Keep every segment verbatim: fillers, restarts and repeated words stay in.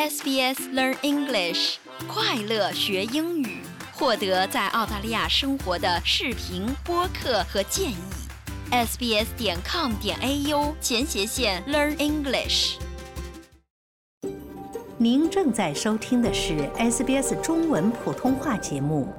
S B S Learn English， 快乐学英语，获得在澳大利亚生活的视频、播客和建议。sbs 点 com 点 au 前斜线 Learn English。 您正在收听的是 S B S 中文普通话节目。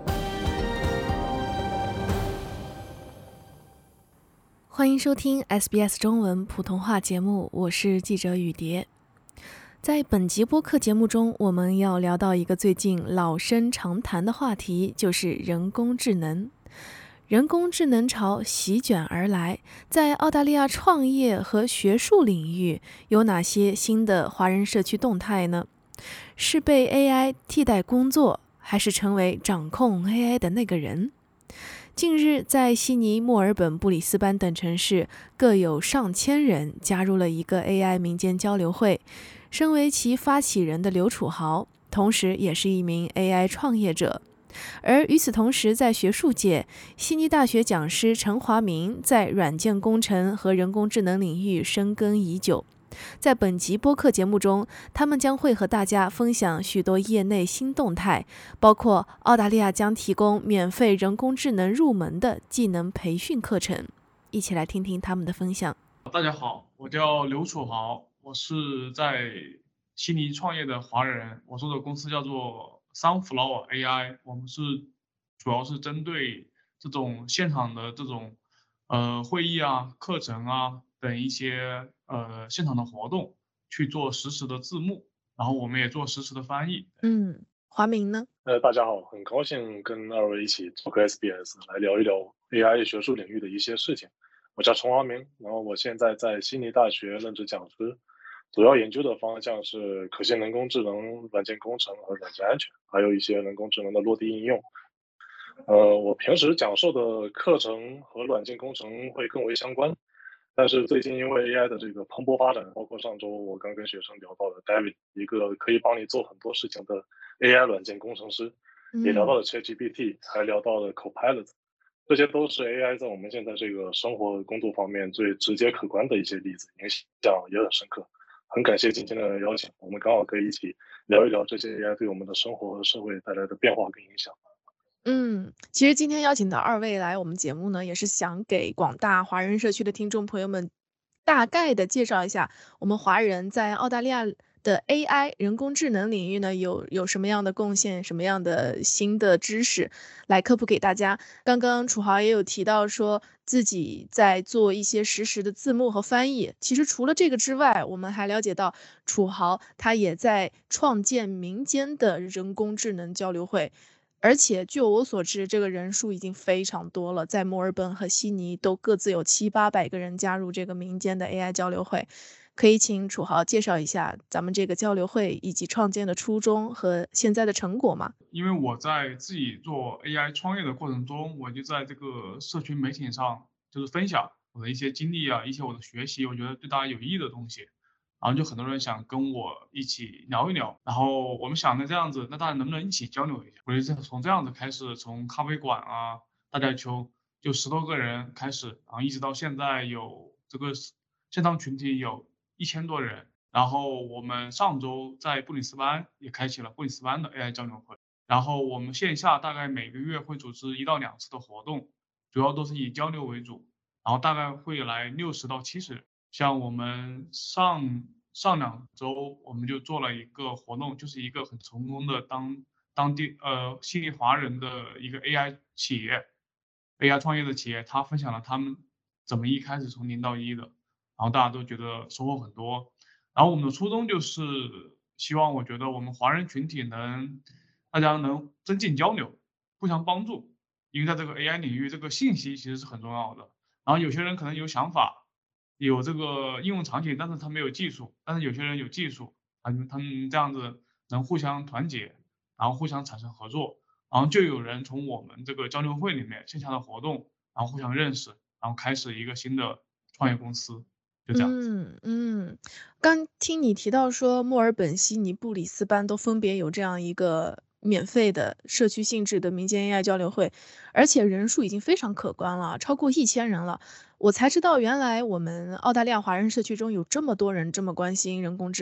欢迎收听 S B S 中文普通话节目，我是记者雨蝶。在本集播客节目中，我们要聊到一个最近老生常谈的话题，就是人工智能。人工智能潮席卷而来，在澳大利亚创业和学术领域有哪些新的华人社区动态呢？是被 A I 替代工作，还是成为掌控 A I 的那个人？近日，在悉尼、墨尔本、布里斯班等城市，各有上千人加入了一个 A I 民间交流会。身为其发起人的刘楚豪，同时也是一名 A I 创业者。而与此同时，在学术界，悉尼大学讲师陈华明在软件工程和人工智能领域深耕已久。在本集播客节目中，他们将会和大家分享许多业内新动态，包括澳大利亚将提供免费人工智能入门的技能培训课程。一起来听听他们的分享。 大家好，我叫刘楚豪，我是在悉尼创业的华人，我做的公司叫做 Sunflower A I， 我们是主要是针对这种现场的这种呃会议啊、课程啊等一些呃现场的活动去做实时的字幕，然后我们也做实时的翻译。 嗯，华明呢？ 呃，大家好，很高兴跟二位一起做个 S B S 来聊一聊 A I 学术领域的一些事情。我叫陈华明，然后我现在在悉尼大学任职讲师，主要研究的方向是可信人工智能、软件工程和软件安全，还有一些人工智能的落地应用。呃，我平时讲授的课程和软件工程会更为相关，但是最近因为 A I 的这个蓬勃发展，包括上周我刚跟学生聊到的 David， 一个可以帮你做很多事情的 A I 软件工程师，也聊到了 ChatGPT， 还聊到了 Copilot， 这些都是 A I 在我们现在这个生活工作方面最直接可观的一些例子，影响也很深刻。很感谢今天的邀请，我们刚好可以一起聊一聊这些 A I 对我们的生活和社会带来的变化跟影响。 嗯，其实今天邀请到二位来我们节目呢，也是想给广大华人社区的听众朋友们大概的介绍一下我们华人在澳大利亚的 A I 人工智能领域呢有有什么样的贡献，什么样的新的知识来科普给大家。刚刚楚豪也有提到说自己在做一些实时的字幕和翻译，其实除了这个之外，我们还了解到楚豪他也在创建民间的人工智能交流会，而且据我所知，这个人数已经非常多了，在墨尔本和悉尼都各自有七八百个人加入这个民间的 A I 交流会。可以请楚豪介绍一下咱们这个交流会以及创建的初衷和现在的成果吗？ 因为我在自己做 A I 创业的过程中，我就在这个社群媒体上就是分享我的一些经历啊，一些我的学习，我觉得对大家有益的东西。然后就很多人想跟我一起聊一聊，然后我们想着这样子，那大家能不能一起交流一下？我就从这样子开始，从咖啡馆啊、大家球就十多个人开始，然后一直到现在有这个线上群体有一千多人。然后我们上周在布里斯班也开启了布里斯班的 A I 交流会，然后我们线下大概每个月会组织一到两次的活动，主要都是以交流为主，然后大概会来六十到七十人。像我们上上两周我们就做了一个活动，就是一个很成功的当当地呃悉尼华人的一个 A I 企业 A I 创业的企业，他分享了他们怎么一开始从零到一的，然后大家都觉得收获很多。然后我们的初衷就是希望我觉得我们华人群体能大家能增进交流，互相帮助，因为在这个 A I 领域，这个信息其实是很重要的。然后有些人可能有想法，有这个应用场景，但是他没有技术，但是有些人有技术，他们他们这样子能互相团结，然后互相产生合作，然后就有人从我们这个交流会里面线下的活动，然后互相认识，然后开始一个新的创业公司，就这样子。 嗯嗯，刚听你提到说墨尔本、悉尼、布里斯班都分别有这样一个免费的社区性质的民间 A I 交流会，而且人数已经非常可观了，超过一千人了。我才知道原来我们澳大利亚华人社区中有这么多人这么关心人工智能。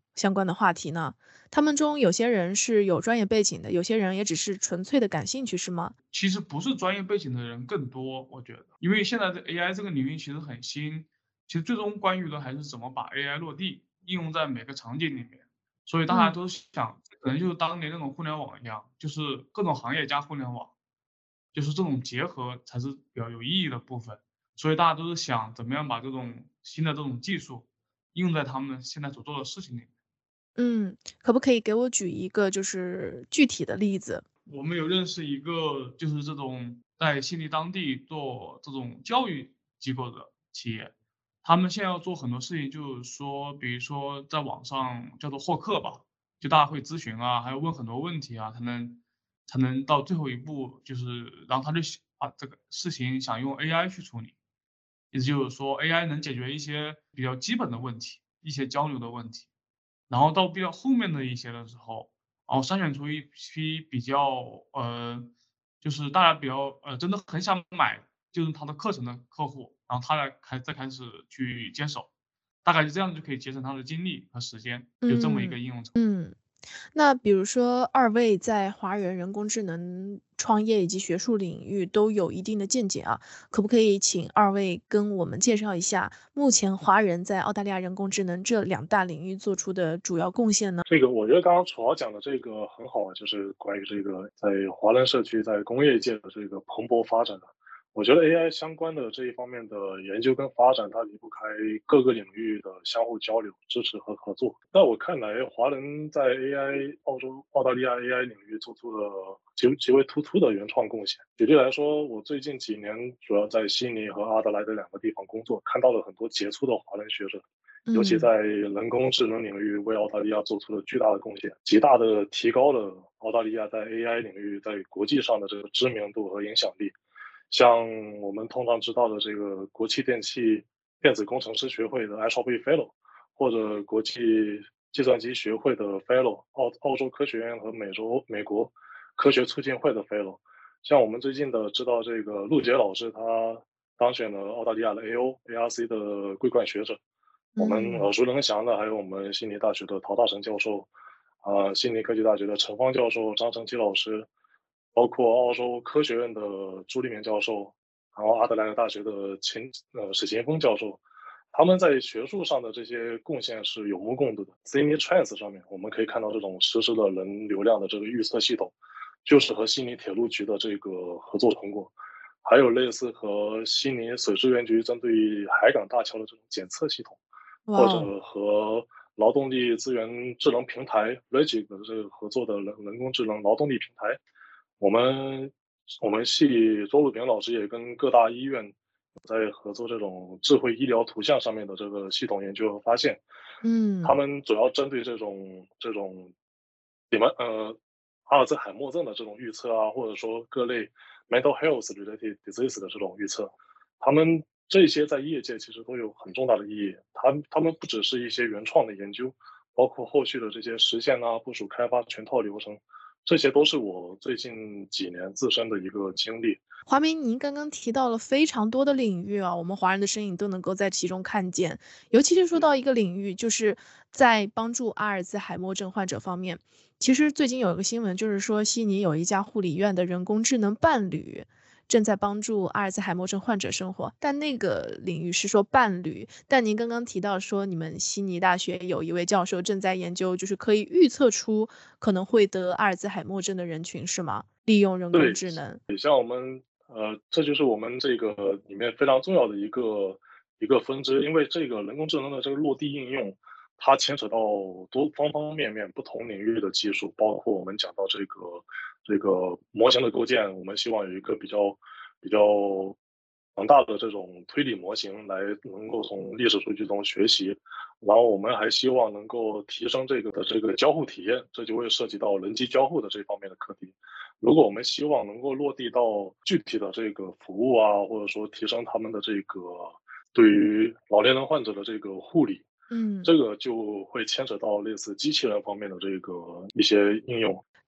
相关的话题呢？他们中有些人是有专业背景的，有些人也只是纯粹的感兴趣，是吗？ 其实不是专业背景的人更多，我觉得，因为现在的 A I 这个领域其实很新，其实最终关于的还是怎么把 A I 落地，应用在每个场景里面。所以大家嗯都想，可能就是当年那种互联网一样，就是各种行业加互联网，就是这种结合才是比较有意义的部分。所以大家都是想怎么样把这种新的这种技术应用在他们现在所做的事情里面。 嗯，可不可以给我举一个就是具体的例子？ 我们有认识一个就是这种在悉尼当地做这种教育机构的企业，他们现在要做很多事情，就是说，比如说在网上叫做获客吧，就大家会咨询啊，还要问很多问题啊，才能才能到最后一步，就是然后他就想把这个事情想用 A I 去处理，也就是说 A I 能解决一些比较基本的问题，一些交流的问题。然后到比较后面的一些的时候，然后筛选出一批比较呃，就是大家比较呃，真的很想买就是他的课程的客户，然后他来开再开始去接手，大概就这样就可以节省他的精力和时间，有这么一嗯个应用层。 嗯。那比如说二位在华人人工智能创业以及学术领域都有一定的见解啊，可不可以请二位跟我们介绍一下目前华人在澳大利亚人工智能这两大领域做出的主要贡献呢？ 这个我觉得刚刚楚豪讲的这个很好啊，就是关于这个在华人社区在工业界的这个蓬勃发展的。我觉得 A I 相关的这一方面的研究跟发展，它离不开各个领域的相互交流、支持和合作。在我看来，华人在 A I 澳洲、澳大利亚 A I 领域做出了极极为突出的原创贡献。举例来说，我最近几年主要在悉尼和阿德莱德两个地方工作，看到了很多杰出的华人学者，尤其嗯在人工智能领域为澳大利亚做出了巨大的贡献，极大的提高了澳大利亚在 A I 领域在国际上的这个知名度和影响力。像我们通常知道的这个国际电气电子工程师学会的 I S H B Fellow， 或者国际计算机学会的 Fellow， 澳澳洲科学院和美洲美国科学促进会的 Fellow。像我们最近的知道这个陆杰老师，他当选了澳大利亚的 A O A R C 的桂冠学者。我们嗯耳熟能详的还有我们悉尼大学的陶大成教授，啊、呃，悉尼科技大学的陈芳教授、张成基老师，包括澳洲科学院的朱立明教授，然后阿德莱德大学的秦呃史勤峰教授，他们在学术上的这些贡献是有目共睹的。Sydney Trans 上面我们可以看到这种实时的人流量的这个预测系统，就是和悉尼铁路局的这个合作成果。还有类似和悉尼水资源局针对海港大桥的这种检测系统，或者哇哦和劳动力资源智能平台 Regig 的这个合作的人人工智能劳动力平台。我们我们系周鲁平老师也跟各大医院在合作这种智慧医疗图像上面的这个系统研究和发现。他嗯们主要针对这种这种你们呃阿尔兹海默症的这种预测啊，或者说各类 mental health related disease 的这种预测，他们这些在业界其实都有很重大的意义。他们他们不只是一些原创的研究，包括后续的这些实现啊、部署、开发全套流程，这些都是我最近几年自身的一个经历。 华明，您刚刚提到了非常多的领域啊，我们华人的身影都能够在其中看见。尤其是说到一个领域，就是在帮助阿尔兹海默症患者方面。其实最近有一个新闻，就是说悉尼有一家护理院的人工智能伴侣正在帮助阿尔兹海默症患者生活，但那个领域是说伴侣。但您刚刚提到说，你们悉尼大学有一位教授正在研究，就是可以预测出可能会得阿尔兹海默症的人群，是吗？利用人工对， 智能。 像我们呃，这就是我们这个里面非常重要的一个一个分支，因为这个人工智能的这个落地应用，它牵扯到多方方面面不同领域的技术，包括我们讲到这个这个模型的构建，我们希望有一个比较比较庞大的这种推理模型来能够从历史数据中学习，然后我们还希望能够提升这个的这个交互体验，这就会涉及到人机交互的这方面的课题。如果我们希望能够落地到具体的这个服务啊，或者说提升他们的这个对于老年人患者的这个护理， 嗯， 这个就会牵扯到类似机器人方面的这个一些应用。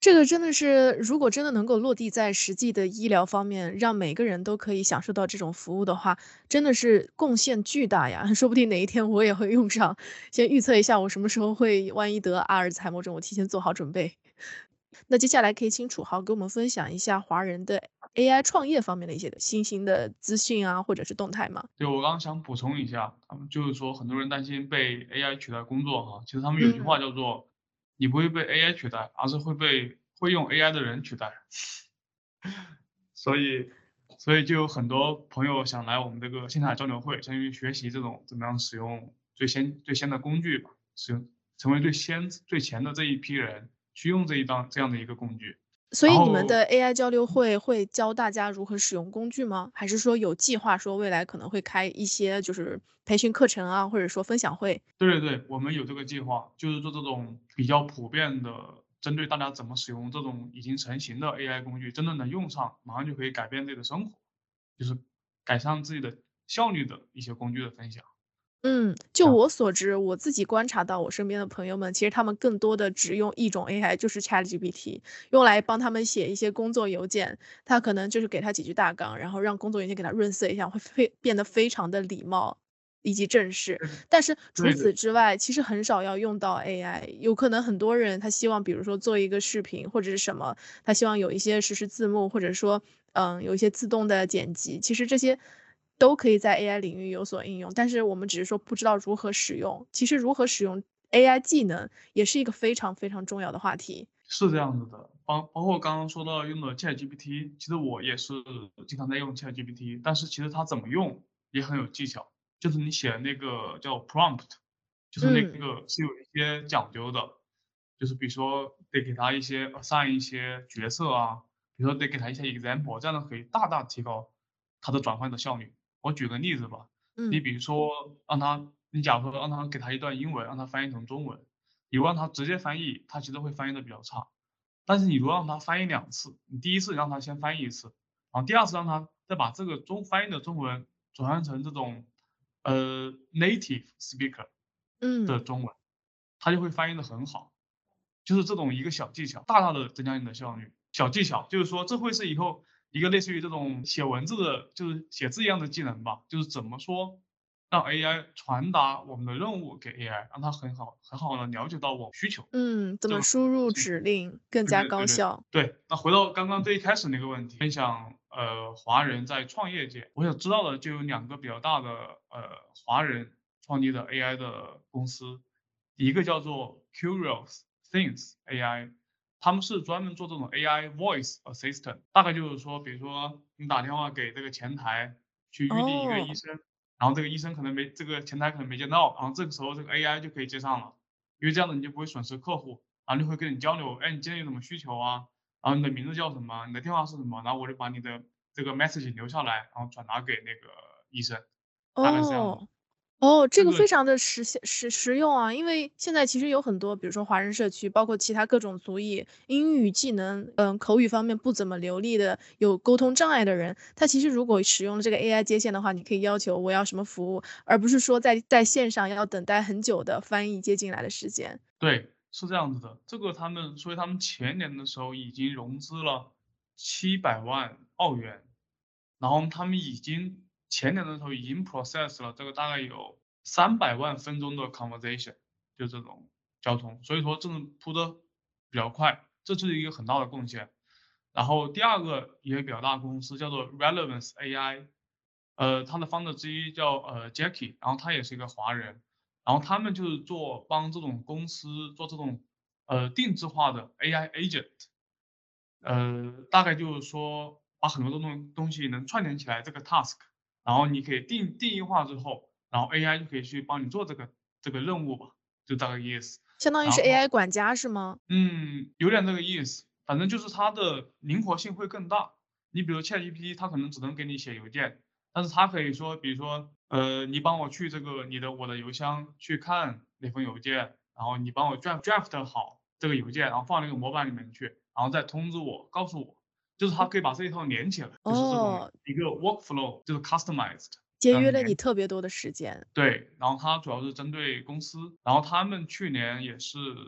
这个真的是，如果真的能够落地在实际的医疗方面，让每个人都可以享受到这种服务的话，真的是贡献巨大呀！说不定哪一天我也会用上，先预测一下我什么时候会万一得阿尔兹海默症，我提前做好准备。那接下来可以请楚豪给我们分享一下华人的 A I 创业方面的一些新兴的资讯啊，或者是动态吗？ 对，我刚刚想补充一下，他们就是说很多人担心被 A I 取代工作哈，其实他们有句话嗯。 叫做“你不会被 A I 取代，而是会被会用 A I 的人取代”。所以，所以就有很多朋友想来我们这个线下交流会，相当于学习这种怎么样使用最先最先的工具吧，使用成为最先最前的这一批人去用这一档这样的一个工具。 所以你们然后的 A I 交流会会教大家如何使用工具吗？还是说有计划说未来可能会开一些就是培训课程啊，或者说分享会？ 对对对，我们有这个计划，就是做这种比较普遍的，针对大家怎么使用这种已经成型的 A I 工具，真的能用上，马上就可以改变自己的生活，就是改善自己的效率的一些工具的分享。 嗯，就啊， 我所知，我自己观察到我身边的朋友们，其实他们更多的只用一种 A I，就是 ChatGPT，用来帮他们写一些工作邮件。他可能就是给他几句大纲，然后让工作邮件给他润色一下，会非变得非常的礼貌以及正式。但是除对对此之外，其实很少要用到 A I。有可能很多人他希望，比如说做一个视频或者是什么，他希望有一些实时字幕，或者说，嗯，有一些自动的剪辑。其实这些都可以在 A I 领域有所应用，但是我们只是说不知道如何使用。其实如何使用 A I 技能也是一个非常非常重要的话题。 是这样子的，包包括刚刚说到用的 ChatGPT，其实我也是经常在用 ChatGPT，但是其实它怎么用也很有技巧，就是你写的那个叫 prompt，就是那嗯。 个是有一些讲究的，就是比如说得给他一些 assign 一些角色啊，比如说得给他一些 example，这样呢可以大大提高它的转换的效率。我举个例子吧，你嗯。 比如说让他，你假如说让他给他一段英文，让他翻译成中文，你让他直接翻译，他其实会翻译的比较差。但是你如果让他翻译两次，你第一次让他先翻译一次，然后第二次让他再把这个中翻译的中文转换成这种呃 native speaker 的嗯。 中文，他就会翻译的很好。就是这种一个小技巧，大大的增加你的效率。小技巧就是说，这会是以后一个类似于这种写文字的，就是写字一样的技能吧。就是怎么说，让 A I 传达我们的任务给 A I，让它很好很好的了解到我们需求。 嗯，怎这个么输入是指令更加对对对对高效？ 对。那回到刚刚最一开始那个问题，分享呃华人在创业界，我想知道的就有两个比较大的呃华人创立的 A I 的公司，一个叫做 Curious Things A I，他们是专门做这种 A I voice assistant，大概就是说，比如说你打电话给这个前台去预定一个医哦。 生，然后这个医生可能没这个前台可能没接到，然后这个时候这个 A I 就可以接上了，因为这样子你就不会损失客户，然后就会跟你交流，哎，你今天有什么需求啊？然后你的名字叫什么？你的电话是什么？然后我就把你的这个 message 留下来，然后转达给那个医生，大概是这样的。 哦。哦，这这个个非常的实现实实用啊。因为现在其实有很多，比如说华人社区，包括其他各种族裔，英语技能，嗯，口语方面不怎么流利的，有沟通障碍的人，他其实如果使用了这个 A I 接线的话，你可以要求我要什么服务，而不是说在在线上要等待很久的翻译接进来的时间。 对，是这样子的。这个他们，所以他们前年的时候已经融资了七百万澳元，然后他们已经前年的时候已经 process 了这个大概有三百万分钟的 conversation，就这种交通，所以说真的铺的比较快，这是一个很大的贡献。然后第二个也比较大的公司叫做 Relevance A I，呃，它的 founder 之一叫呃 Jackie，然后他也是一个华人，然后他们就是做帮这种公司做这种呃定制化的 A I agent，呃，大概就是说把很多的东东西能串联起来这个 task，然后你可以定定义化之后，然后 A I 就可以去帮你做这个这个任务吧，就这个意思。 相当于是然后 A I 管家是吗？ 嗯，有点这个意思，反正就是它的灵活性会更大。你比如 ChatGPT，它可能只能给你写邮件，但是它可以说，比如说，呃，你帮我去这个你的我的邮箱去看那封邮件，然后你帮我 draft draft 好这个邮件，然后放那个模板里面去，然后再通知我，告诉我，就是它可以把这一套连起来，就是这种哦， 一个 workflow，就是 customized 这节约了你样连。 特别多的时间。 对，然后它主要是针对公司，然后他们去年也是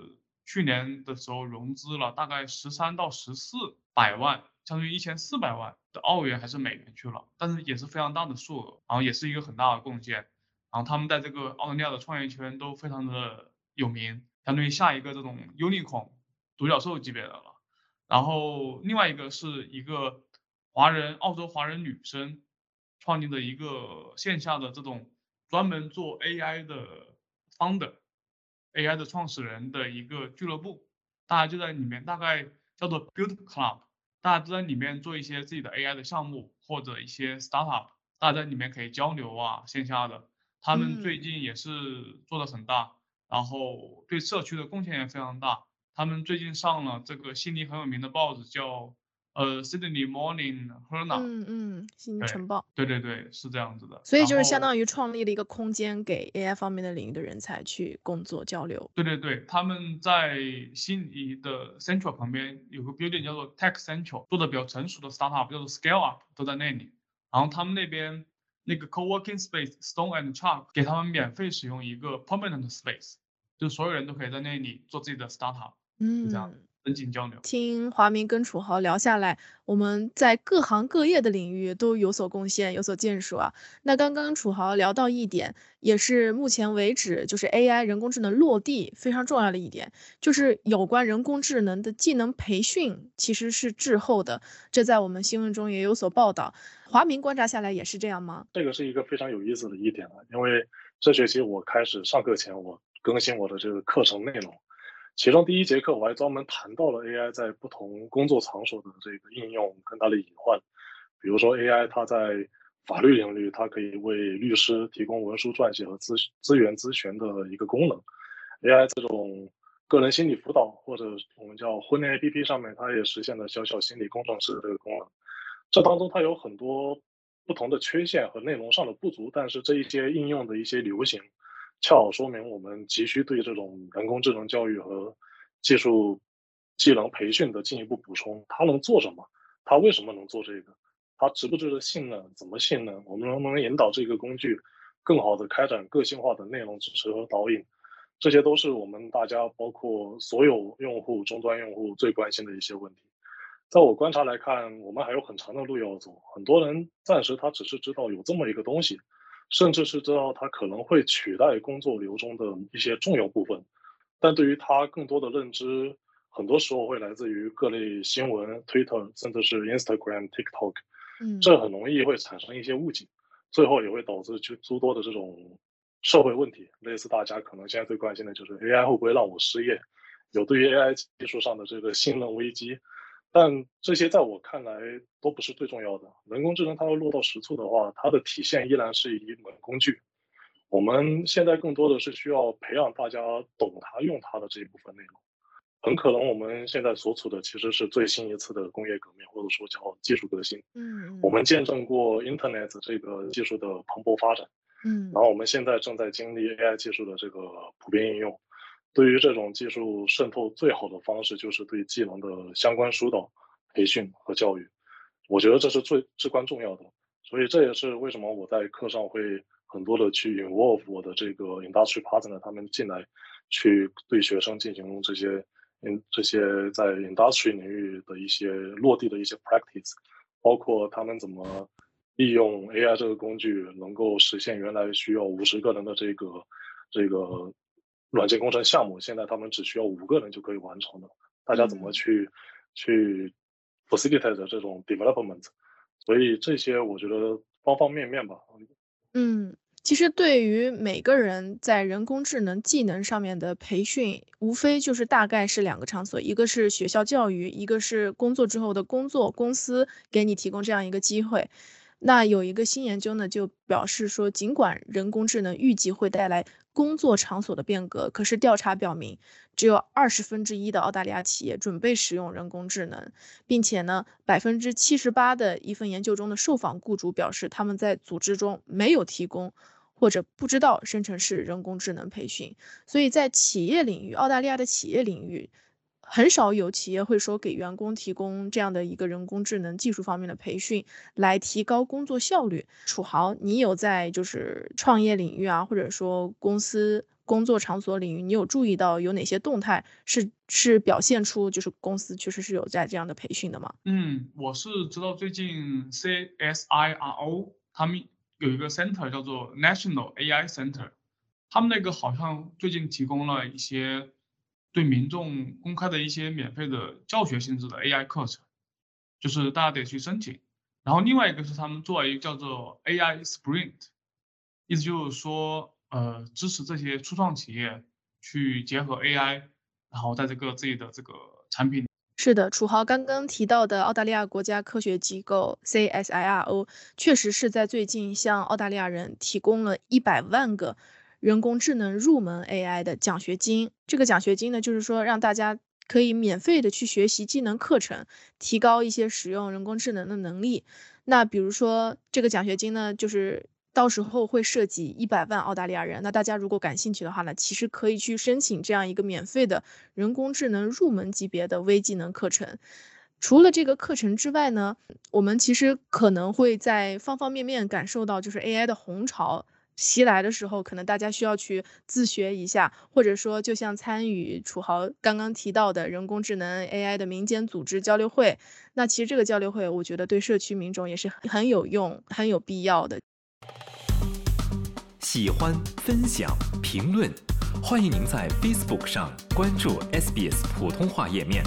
去年的时候融资了大概十三到十四百万，相当于一千四百万的澳元还是美元去了，但是也是非常大的数额，然后也是一个很大的贡献。然后他们在这个澳大利亚的创业圈都非常的有名，相当于下一个这种 unicorn 独角兽级别的了。然后另外一个是一个华人澳洲华人女生创立的一个线下的这种专门做 A I 的 founder。A I 的创始人的一个俱乐部，大家就在里面，大概叫做 Build Club， 大家都在里面做一些自己的 A I 的项目或者一些 startup， 大家在里面可以交流啊，线下的。他们最近也是做的很大，然后对社区的贡献也非常大。他们最近上了这个悉尼很有名的报纸，叫呃 Sydney Morning Herald。 嗯嗯，悉尼晨报。 对对对，是这样子的。 所以就是相当于创立了一个空间，给 A I 方面的领域的人才去工作交流。 对对对，他们在悉尼的 Central 旁边有个 building 叫做 Tech Central， 做的比较成熟的 startup 叫做 Scale Up 都在那里。然后他们那边那个 co-working space Stone and Chalk 给他们免费使用一个 permanent space， 就所有人都可以在那里做自己的 startup， 就这样增进交流。 听华明跟楚豪聊下来，我们在各行各业的领域都有所贡献，有所建树啊。那刚刚楚豪聊到一点，也是目前为止就是 A I 人工智能落地非常重要的一点，就是有关人工智能的技能培训其实是滞后的，这在我们新闻中也有所报道。华明观察下来也是这样吗？ 这个是一个非常有意思的一点啊，因为这学期我开始上课前，我更新我的这个课程内容。其中第一节课我还专门谈到了 A I 在不同工作场所的这个应用跟它的隐患，比如说 A I 它在法律领域，它可以为律师提供文书撰写和资资源咨询的一个功能。A I 这种个人心理辅导或者我们叫婚恋 A P P 上面，它也实现了小小心理工程师的这个功能。这当中它有很多不同的缺陷和内容上的不足，但是这一些应用的一些流行，恰好说明我们急需对这种人工智能教育和技术技能培训的进一步补充。它能做什么？它为什么能做这个？它值不值得信任？怎么信任？我们能不能引导这个工具更好的开展个性化的内容支持和导引？这些都是我们大家包括所有用户、终端用户最关心的一些问题。在我观察来看，我们还有很长的路要走。很多人暂时他只是知道有这么一个东西，甚至是知道它可能会取代工作流中的一些重要部分，但对于它更多的认知，很多时候会来自于各类新闻、Twitter， 甚至是 Instagram、TikTok， 这很容易会产生一些误解，最后也会导致就诸多的这种社会问题。类似大家可能现在最关心的就是 A I 会不会让我失业，有对于 A I 技术上的这个信任危机。但这些在我看来都不是最重要的。人工智能它要落到实处的话，它的体现依然是一门工具。我们现在更多的是需要培养大家懂它、用它的这一部分内容。很可能我们现在所处的其实是最新一次的工业革命，或者说叫技术革新。 嗯， 我们见证过 Internet 这个技术的蓬勃发展， 嗯， 然后我们现在正在经历 A I 技术的这个普遍应用。对于这种技术渗透最好的方式，就是对技能的相关疏导、培训和教育。我觉得这是最至关重要的。所以这也是为什么我在课上会很多的去 involve 我的这个 industry partner， 他们进来去对学生进行这些嗯这些在 industry 领域的一些落地的一些 practice， 包括他们怎么利用 A I 这个工具能够实现原来需要五十个人的这个这个软件工程项目，现在他们只需要五个人就可以完成的。大家怎么去、嗯、去 facilitate 这种 development？ 所以这些我觉得方方面面吧。 嗯，其实对于每个人在人工智能技能上面的培训，无非就是大概是两个场所，一个是学校教育，一个是工作之后的工作公司给你提供这样一个机会。那有一个新研究呢，就表示说，尽管人工智能预计会带来工作场所的变革，可是调查表明，只有二十分之一的澳大利亚企业准备使用人工智能，并且呢，百分之七十八的一份研究中的受访雇主表示，他们在组织中没有提供或者不知道生成式人工智能培训。所以在企业领域，澳大利亚的企业领域， 很少有企业会说给员工提供这样的一个人工智能技术方面的培训，来提高工作效率。楚豪，你有在就是创业领域啊，或者说公司工作场所领域，你有注意到有哪些动态是是表现出就是公司确实是有在这样的培训的吗？ 嗯，我是知道最近 C S I R O 他们有一个 center 叫做 National A I Center， 他们那个好像最近提供了一些对民众公开的一些免费的教学性质的 A I 课程，就是大家得去申请。然后另外一个是他们做了一个叫做 A I Sprint， 意思就是说呃支持这些初创企业去结合 A I， 然后在这个自己的这个产品。 是的，楚豪刚刚提到的澳大利亚国家科学机构 C S I R O 确实是在最近向澳大利亚人提供了一百万个人工智能入门 A I 的奖学金。这个奖学金呢，就是说让大家可以免费的去学习技能课程，提高一些使用人工智能的能力。那比如说这个奖学金呢，就是到时候会涉及一百万澳大利亚人。那大家如果感兴趣的话呢，其实可以去申请这样一个免费的人工智能入门级别的微技能课程。除了这个课程之外呢，我们其实可能会在方方面面感受到，就是 A I 的红潮袭来的时候，可能大家需要去自学一下，或者说就像参与楚豪刚刚提到的人工智能 A I 的民间组织交流会。那其实这个交流会我觉得对社区民众也是很有用很有必要的。 喜欢、分享、评论，欢迎您在 Facebook 上关注 S B S 普通话页面。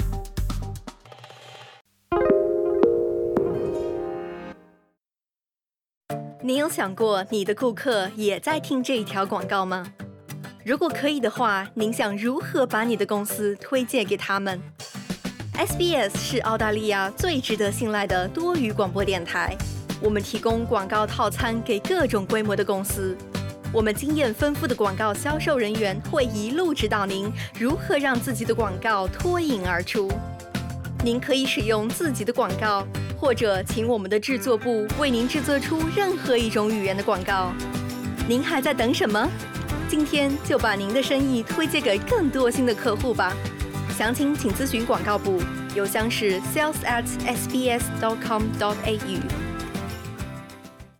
你有想过你的顾客也在听这一条广告吗？如果可以的话，您想如何把你的公司推荐给他们？ S B S 是澳大利亚最值得信赖的多语广播电台，我们提供广告套餐给各种规模的公司。我们经验丰富的广告销售人员会一路指导您如何让自己的广告脱颖而出。您可以使用自己的广告，或者请我们的制作部为您制作出任何一种语言的广告。您还在等什么？今天就把您的生意推荐给更多新的客户吧。详情请咨询广告部，邮箱是 sales at s b s dot com dot a u。